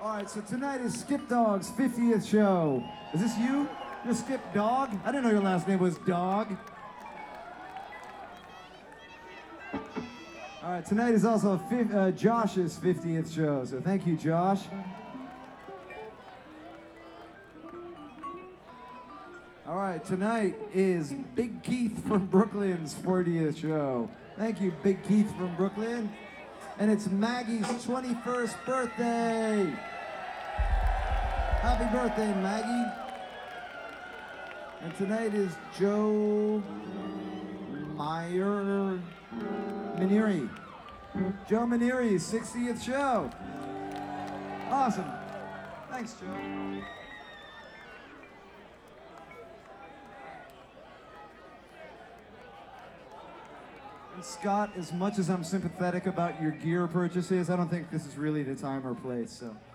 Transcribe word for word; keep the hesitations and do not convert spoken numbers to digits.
All right, so tonight is Skip Dog's fiftieth show. Is this you? You're Skip Dog? I didn't know your last name was Dog. All right, tonight is also fi- uh, Josh's fiftieth show, so thank you, Josh. All right, tonight is Big Keith from Brooklyn's fortieth show. Thank you, Big Keith from Brooklyn. And it's Maggie's twenty-first birthday. Happy birthday, Maggie. And tonight is Joe Meyer Maneri. Joe Maneri's sixtieth show. Awesome. Thanks, Joe. And Scott, as much as I'm sympathetic about your gear purchases, I don't think this is really the time or place, so.